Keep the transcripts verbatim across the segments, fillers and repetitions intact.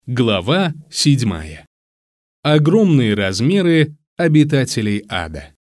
Глава седьмая. Огромные размеры обитателей ада.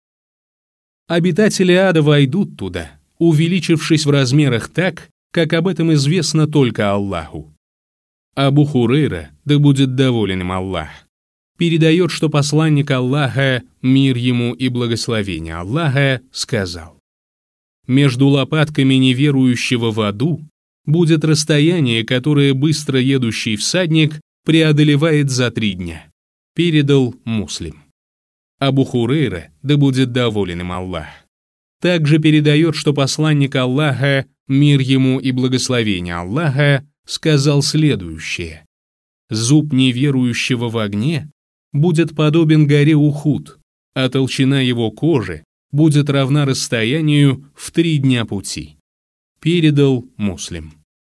Обитатели ада войдут туда, увеличившись в размерах так, как об этом известно только Аллаху. Абу Хурейра, да будет доволен им Аллах, передает, что посланник Аллаха, мир ему и благословение Аллаха, сказал: «Между лопатками неверующего в аду будет расстояние, которое быстро едущий всадник преодолевает за три дня», передал Муслим. Абу Хурейра, да будет доволен им Аллах, также передает, что посланник Аллаха, мир ему и благословение Аллаха, сказал следующее: «Зуб неверующего в огне будет подобен горе Ухуд, а толщина его кожи будет равна расстоянию в три дня пути», передал Муслим.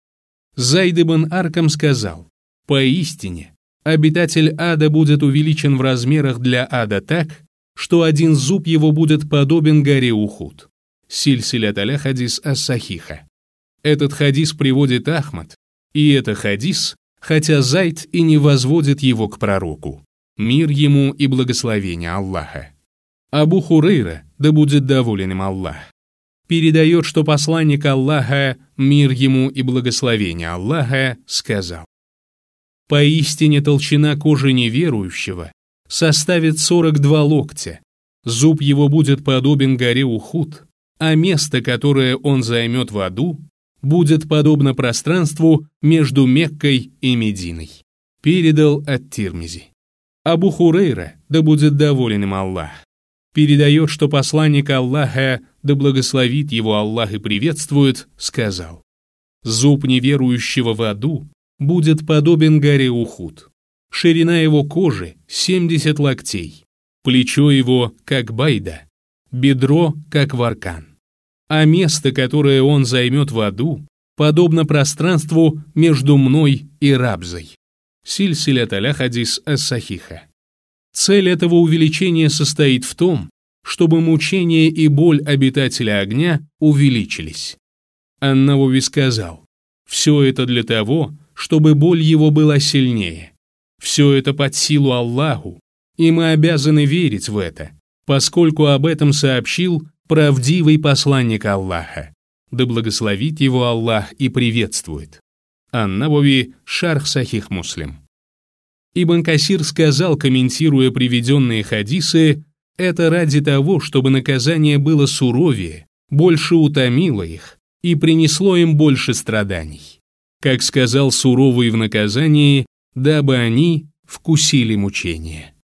Зайд ибн Аркам сказал: «Поистине, обитатель ада будет увеличен в размерах для ада так, что один зуб его будет подобен горе Ухуд». Сильсилят аль-Хадис ас-Сахиха. Этот хадис приводит Ахмад, и это хадис, хотя Зайд и не возводит его к пророку, мир ему и благословение Аллаха. Абу Хурейра, да будет доволен им Аллах, передает, что посланник Аллаха, мир ему и благословение Аллаха, сказал: «Поистине толщина кожи неверующего составит сорок два локтя, зуб его будет подобен горе Ухуд, а место, которое он займет в аду, будет подобно пространству между Меккой и Мединой», передал ат-Тирмизи. Абу Хурейра, да будет доволен им Аллах, передает, что посланник Аллаха, да благословит его Аллах и приветствует, сказал: «Зуб неверующего в аду будет подобен горе Ухуд, ширина его кожи семьдесят локтей, плечо его как байда, бедро как варкан, а место, которое он займет в аду, подобно пространству между мной и Рабзой». Сильсилят аль-Хадис ас-Сахиха. Цель этого увеличения состоит в том, чтобы мучение и боль обитателя огня увеличились. Ан-Навави сказал: «Все это для того, чтобы боль его была сильнее. Все это под силу Аллаху, и мы обязаны верить в это, поскольку об этом сообщил правдивый посланник Аллаха, да благословит его Аллах и приветствует». Ан-Навави, Шарх Сахих Муслим. Ибн Касир сказал, комментируя приведенные хадисы: «Это ради того, чтобы наказание было суровее, больше утомило их и принесло им больше страданий. Как сказал суровый в наказании, дабы они вкусили мучения».